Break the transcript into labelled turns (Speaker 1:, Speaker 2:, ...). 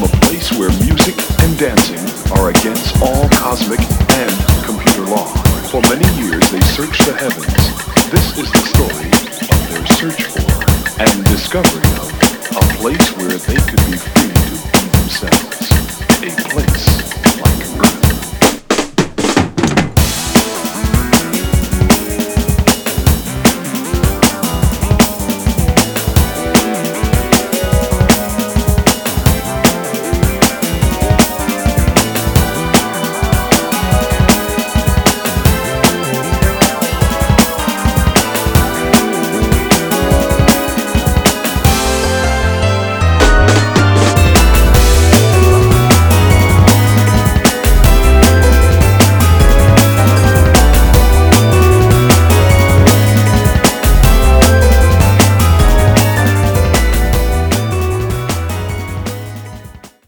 Speaker 1: place where music and dancing are against all cosmic and computer law. For many years they searched the heavens. This is the story of their search for and discovery of a place where they could be free